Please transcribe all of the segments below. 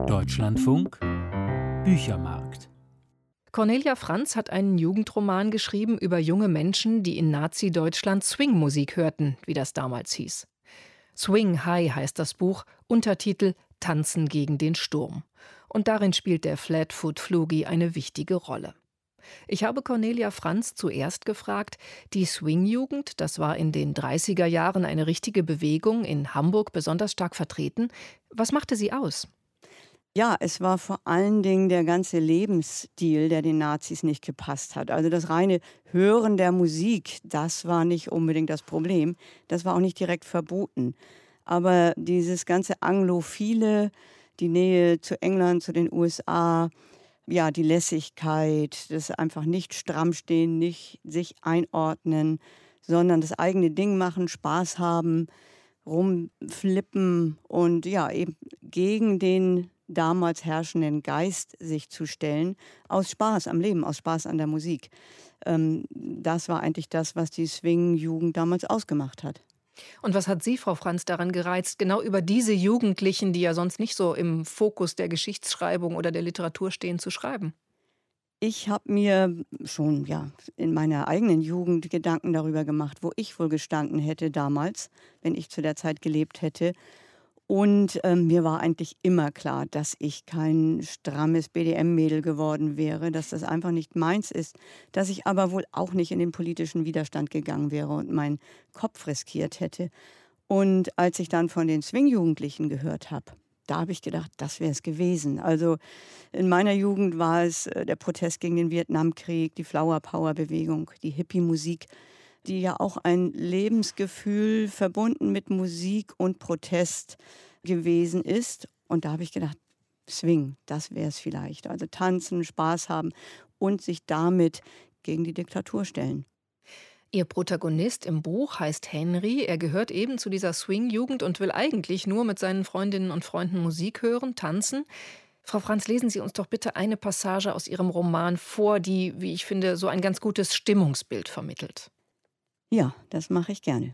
Deutschlandfunk Büchermarkt. Cornelia Franz hat einen Jugendroman geschrieben über junge Menschen, die in Nazi-Deutschland Swing-Musik hörten, wie das damals hieß. Swing High heißt das Buch, Untertitel Tanzen gegen den Sturm. Und darin spielt der Flatfoot Flugie eine wichtige Rolle. Ich habe Cornelia Franz zuerst gefragt, die Swing-Jugend, das war in den 30er Jahren eine richtige Bewegung, in Hamburg besonders stark vertreten. Was machte sie aus? Ja, es war vor allen Dingen der ganze Lebensstil, der den Nazis nicht gepasst hat. Also das reine Hören der Musik, das war nicht unbedingt das Problem. Das war auch nicht direkt verboten. Aber dieses ganze Anglophile, die Nähe zu England, zu den USA, ja, die Lässigkeit, das einfach nicht stramm stehen, nicht sich einordnen, sondern das eigene Ding machen, Spaß haben, rumflippen und ja, eben gegen den damals herrschenden Geist sich zu stellen, aus Spaß am Leben, aus Spaß an der Musik. Das war eigentlich das, was die Swing-Jugend damals ausgemacht hat. Und was hat Sie, Frau Franz, daran gereizt, genau über diese Jugendlichen, die ja sonst nicht so im Fokus der Geschichtsschreibung oder der Literatur stehen, zu schreiben? Ich habe mir schon ja, in meiner eigenen Jugend Gedanken darüber gemacht, wo ich wohl gestanden hätte damals, wenn ich zu der Zeit gelebt hätte. Und mir war eigentlich immer klar, dass ich kein strammes BDM-Mädel geworden wäre, dass das einfach nicht meins ist, dass ich aber wohl auch nicht in den politischen Widerstand gegangen wäre und meinen Kopf riskiert hätte. Und als ich dann von den Swing-Jugendlichen gehört habe, da habe ich gedacht, das wäre es gewesen. Also in meiner Jugend war es der Protest gegen den Vietnamkrieg, die Flower-Power-Bewegung, die Hippie-Musik, die ja auch ein Lebensgefühl verbunden mit Musik und Protest gewesen ist. Und da habe ich gedacht, Swing, das wäre es vielleicht. Also tanzen, Spaß haben und sich damit gegen die Diktatur stellen. Ihr Protagonist im Buch heißt Henry. Er gehört eben zu dieser Swing-Jugend und will eigentlich nur mit seinen Freundinnen und Freunden Musik hören, tanzen. Frau Franz, lesen Sie uns doch bitte eine Passage aus Ihrem Roman vor, die, wie ich finde, so ein ganz gutes Stimmungsbild vermittelt. Ja, das mache ich gerne.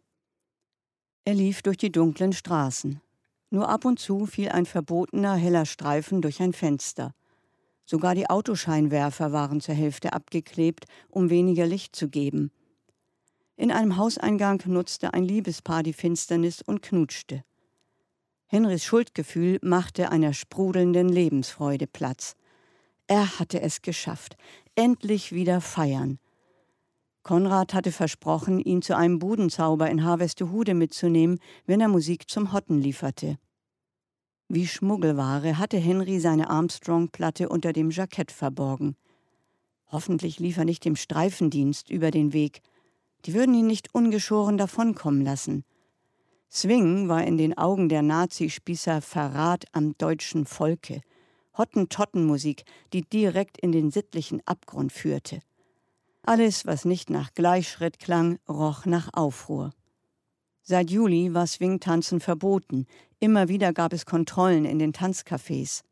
Er lief durch die dunklen Straßen. Nur ab und zu fiel ein verbotener, heller Streifen durch ein Fenster. Sogar die Autoscheinwerfer waren zur Hälfte abgeklebt, um weniger Licht zu geben. In einem Hauseingang nutzte ein Liebespaar die Finsternis und knutschte. Henrys Schuldgefühl machte einer sprudelnden Lebensfreude Platz. Er hatte es geschafft. Endlich wieder feiern. Konrad hatte versprochen, ihn zu einem Budenzauber in Harvestehude mitzunehmen, wenn er Musik zum Hotten lieferte. Wie Schmuggelware hatte Henry seine Armstrong-Platte unter dem Jackett verborgen. Hoffentlich lief er nicht dem Streifendienst über den Weg. Die würden ihn nicht ungeschoren davonkommen lassen. Swing war in den Augen der Nazispießer Verrat am deutschen Volke. Hottentottenmusik, die direkt in den sittlichen Abgrund führte. Alles, was nicht nach Gleichschritt klang, roch nach Aufruhr. Seit Juli war Swing-Tanzen verboten. Immer wieder gab es Kontrollen in den Tanzcafés.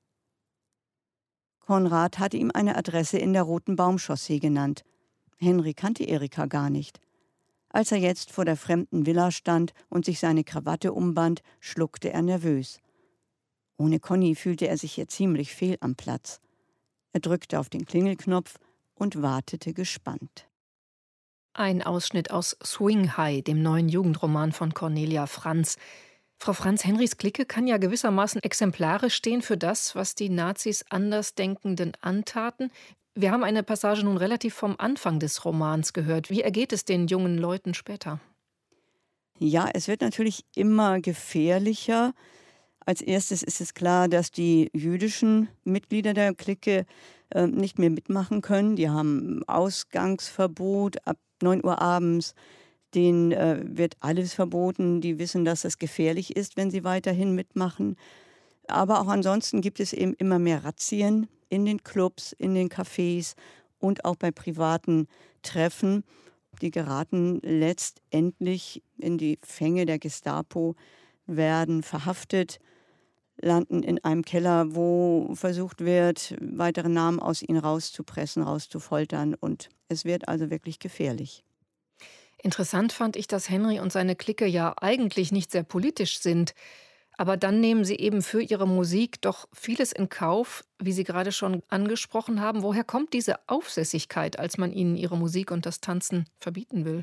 Konrad hatte ihm eine Adresse in der Roten Baumchaussee genannt. Henry kannte Erika gar nicht. Als er jetzt vor der fremden Villa stand und sich seine Krawatte umband, schluckte er nervös. Ohne Conny fühlte er sich hier ziemlich fehl am Platz. Er drückte auf den Klingelknopf und wartete gespannt. Ein Ausschnitt aus Swing High, dem neuen Jugendroman von Cornelia Franz. Frau Franz, Henrys Clique kann ja gewissermaßen exemplarisch stehen für das, was die Nazis Andersdenkenden antaten. Wir haben eine Passage nun relativ vom Anfang des Romans gehört. Wie ergeht es den jungen Leuten später? Ja, es wird natürlich immer gefährlicher. Als erstes ist es klar, dass die jüdischen Mitglieder der Clique nicht mehr mitmachen können. Die haben Ausgangsverbot ab 9 Uhr abends. Denen wird alles verboten. Die wissen, dass es gefährlich ist, wenn sie weiterhin mitmachen. Aber auch ansonsten gibt es eben immer mehr Razzien in den Clubs, in den Cafés und auch bei privaten Treffen. Die geraten letztendlich in die Fänge der Gestapo, werden verhaftet, landen in einem Keller, wo versucht wird, weitere Namen aus ihnen rauszupressen, rauszufoltern. Und es wird also wirklich gefährlich. Interessant fand ich, dass Henry und seine Clique ja eigentlich nicht sehr politisch sind. Aber dann nehmen Sie eben für Ihre Musik doch vieles in Kauf, wie Sie gerade schon angesprochen haben. Woher kommt diese Aufsässigkeit, als man Ihnen Ihre Musik und das Tanzen verbieten will?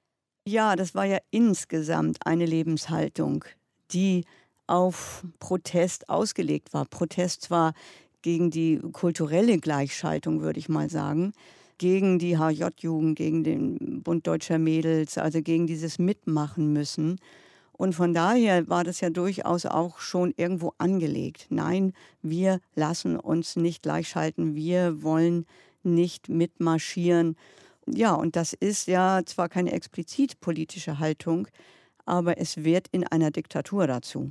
Ja, das war ja insgesamt eine Lebenshaltung, die auf Protest ausgelegt war. Protest zwar gegen die kulturelle Gleichschaltung, würde ich mal sagen, gegen die HJ-Jugend, gegen den Bund Deutscher Mädels, also gegen dieses Mitmachen müssen. Und von daher war das ja durchaus auch schon irgendwo angelegt. Nein, wir lassen uns nicht gleichschalten, wir wollen nicht mitmarschieren. Ja, und das ist ja zwar keine explizit politische Haltung, aber es wird in einer Diktatur dazu.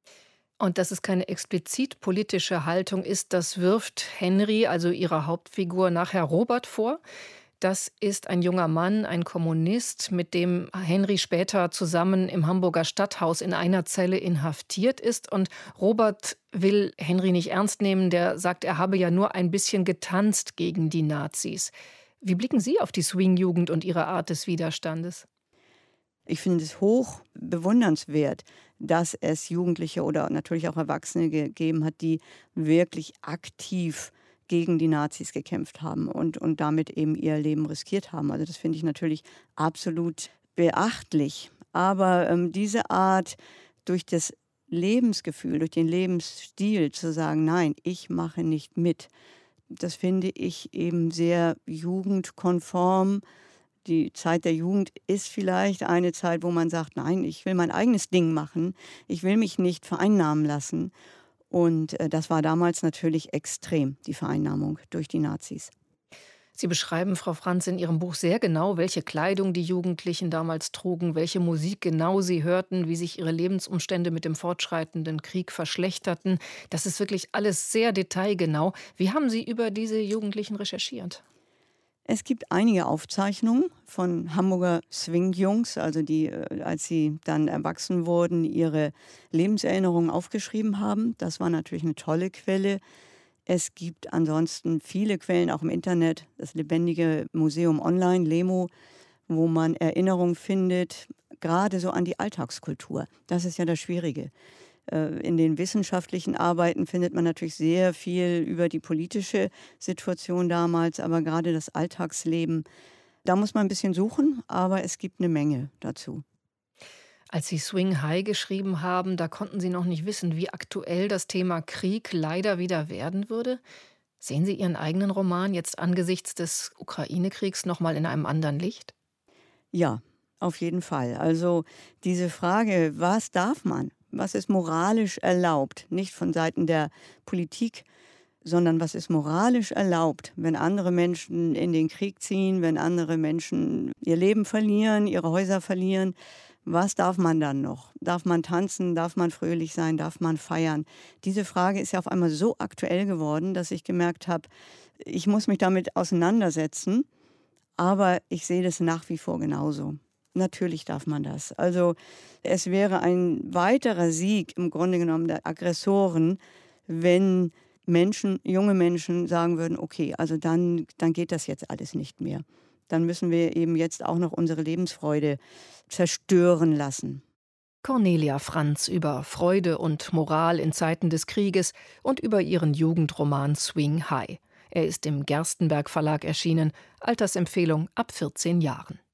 Und dass es keine explizit politische Haltung ist, das wirft Henry, also Ihrer Hauptfigur, nachher Robert vor. Das ist ein junger Mann, ein Kommunist, mit dem Henry später zusammen im Hamburger Stadthaus in einer Zelle inhaftiert ist. Und Robert will Henry nicht ernst nehmen, der sagt, er habe ja nur ein bisschen getanzt gegen die Nazis. Wie blicken Sie auf die Swing-Jugend und ihre Art des Widerstandes? Ich finde es hoch bewundernswert, dass es Jugendliche oder natürlich auch Erwachsene gegeben hat, die wirklich aktiv gegen die Nazis gekämpft haben und damit eben ihr Leben riskiert haben. Also das finde ich natürlich absolut beachtlich. Aber diese Art, durch das Lebensgefühl, durch den Lebensstil zu sagen, nein, ich mache nicht mit, das finde ich eben sehr jugendkonform. Die Zeit der Jugend ist vielleicht eine Zeit, wo man sagt, nein, ich will mein eigenes Ding machen, ich will mich nicht vereinnahmen lassen. Und das war damals natürlich extrem, die Vereinnahmung durch die Nazis. Sie beschreiben, Frau Franz, in Ihrem Buch sehr genau, welche Kleidung die Jugendlichen damals trugen, welche Musik genau sie hörten, wie sich ihre Lebensumstände mit dem fortschreitenden Krieg verschlechterten. Das ist wirklich alles sehr detailgenau. Wie haben Sie über diese Jugendlichen recherchiert? Es gibt einige Aufzeichnungen von Hamburger Swing-Jungs, also die, als sie dann erwachsen wurden, ihre Lebenserinnerungen aufgeschrieben haben. Das war natürlich eine tolle Quelle. Es gibt ansonsten viele Quellen, auch im Internet, das Lebendige Museum Online, LEMO, wo man Erinnerungen findet, gerade so an die Alltagskultur. Das ist ja das Schwierige. In den wissenschaftlichen Arbeiten findet man natürlich sehr viel über die politische Situation damals, aber gerade das Alltagsleben, da muss man ein bisschen suchen, aber es gibt eine Menge dazu. Als Sie Swing High geschrieben haben, da konnten Sie noch nicht wissen, wie aktuell das Thema Krieg leider wieder werden würde. Sehen Sie Ihren eigenen Roman jetzt angesichts des Ukraine-Kriegs noch mal in einem anderen Licht? Ja, auf jeden Fall. Also diese Frage, was darf man? Was ist moralisch erlaubt? Nicht von Seiten der Politik, sondern was ist moralisch erlaubt, wenn andere Menschen in den Krieg ziehen, wenn andere Menschen ihr Leben verlieren, ihre Häuser verlieren. Was darf man dann noch? Darf man tanzen? Darf man fröhlich sein? Darf man feiern? Diese Frage ist ja auf einmal so aktuell geworden, dass ich gemerkt habe, ich muss mich damit auseinandersetzen, aber ich sehe das nach wie vor genauso. Natürlich darf man das. Also es wäre ein weiterer Sieg im Grunde genommen der Aggressoren, wenn Menschen, junge Menschen sagen würden, okay, also dann geht das jetzt alles nicht mehr. Dann müssen wir eben jetzt auch noch unsere Lebensfreude zerstören lassen. Cornelia Franz über Freude und Moral in Zeiten des Krieges und über ihren Jugendroman Swing High. Er ist im Gerstenberg Verlag erschienen, Altersempfehlung ab 14 Jahren.